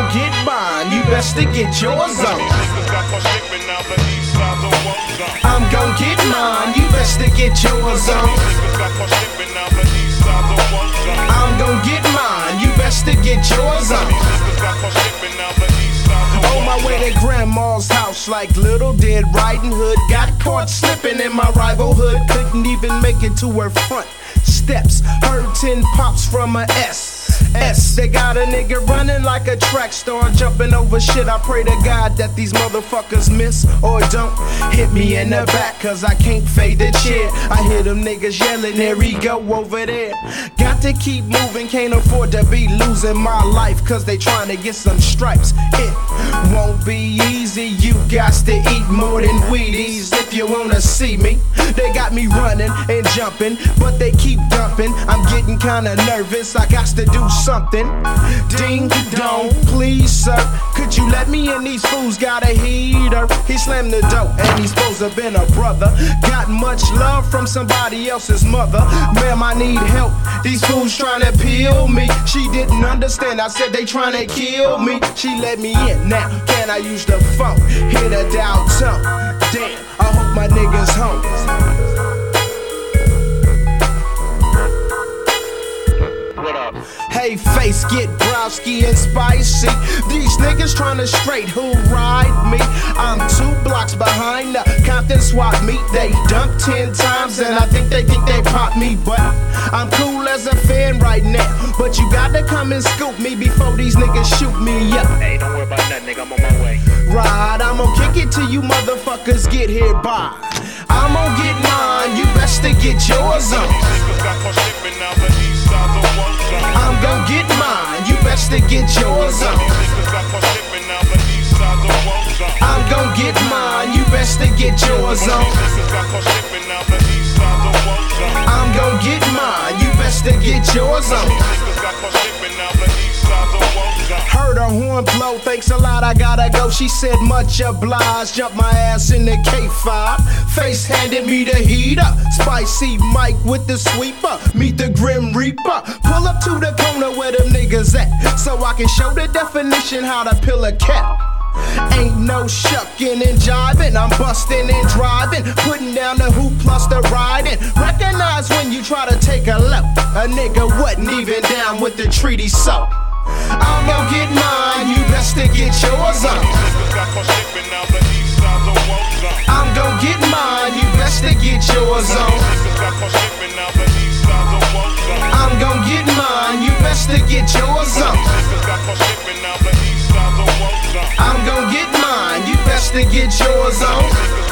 gon' get mine, you best to get yours on. I'm gon' get mine, you best to get yours on. I'm gon' get mine, you best to get yours on. On my way to grandma's house like Little Dead Riding Hood. Got caught slipping in my rival hood. Couldn't even make it to her front steps. Heard 10 pops from a S. They got a nigga running like a track star, jumping over shit. I pray to God that these motherfuckers miss or don't hit me in the back, cause I can't fade the chair. I hear them niggas yelling, there he go over there. Got to keep moving, can't afford to be losing my life, cause they trying to get some stripes. It won't be easy, you got to eat more than Wheaties if you wanna see me. They got me running and jumping, but they keep dumping. I'm getting kinda nervous, I got to do something. Ding dong, please sir, could you let me in? These fools got a heater. He slammed the door and he's supposed to have been a brother. Got much love from somebody else's mother. Ma'am, I need help, these fools trying to peel me. She didn't understand, I said they trying to kill me. She let me in, now can I use the phone? Hit a dial tone, damn, I hope my niggas home. Hey face, get browski and spicy. These niggas tryna straight who ride me. I'm 2 blocks behind the Compton swap meet. They dunked 10 times and I think they pop me. But I'm cool as a fan right now. But you gotta come and scoop me before these niggas shoot me up. Hey, don't worry about nothing, nigga, I'm on my way. Right, I'm gon' kick it till you motherfuckers get here by. I'm gon' get mine, you best to get yours on. I'm gon' get mine, you best to get yours on. I'm gon' get mine, you best to get yours on. I'm gon' get mine, you best to get yours on. Heard her horn blow, thanks a lot, I gotta go. She said much obliged, jumped my ass in the K5. Face handed me the heater, Spicy Mike with the sweeper. Meet the Grim Reaper, pull up to the corner where them niggas at, so I can show the definition how to peel a cap. Ain't no shucking and jiving, I'm busting and driving, putting down the hoop plus the riding. Recognize when you try to take a low, a nigga wasn't even down with the treaty, so I'm gon' get mine, you best to get yours on. I'm gon' get mine, you best to get yours on. I'm gon' get mine, you best to get yours on. I'm gon' get mine, you best to get yours on.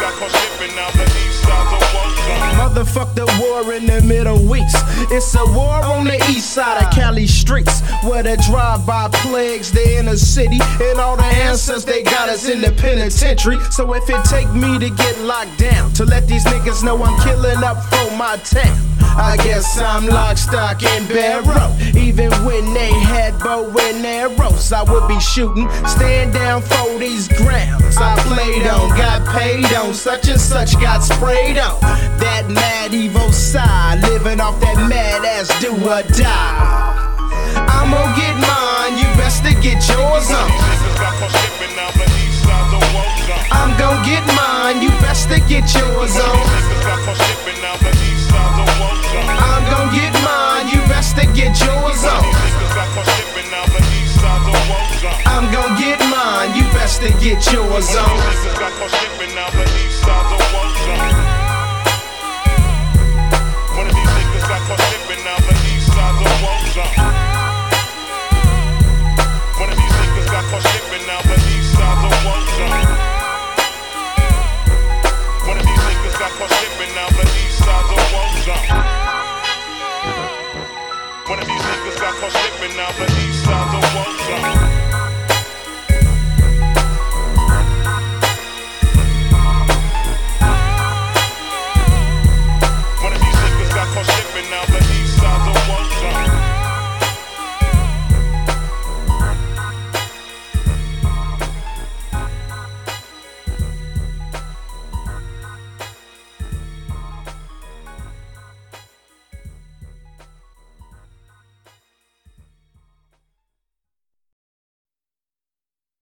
Motherfuck the war in the Middle East. It's a war on the east side of Cali streets, where the drive-by plagues the inner city, and all the answers they got us in the penitentiary. So if it take me to get locked down, to let these niggas know I'm killing up for my town, I guess I'm lock, stock, and barrel. Even when they had bow and arrows, I would be shooting. Stand down for these grounds I played on, got paid on, such and such got sprayed on. That mad evil side, living off that mad ass do or die. I'm gon' get mine, you best to get yours on. I'm gon' get mine, you best to get yours on. I'm gon' get mine, you best to get yours on. I'm gon' get mine, you best to get yours on. One of these niggas got caught slipping now, but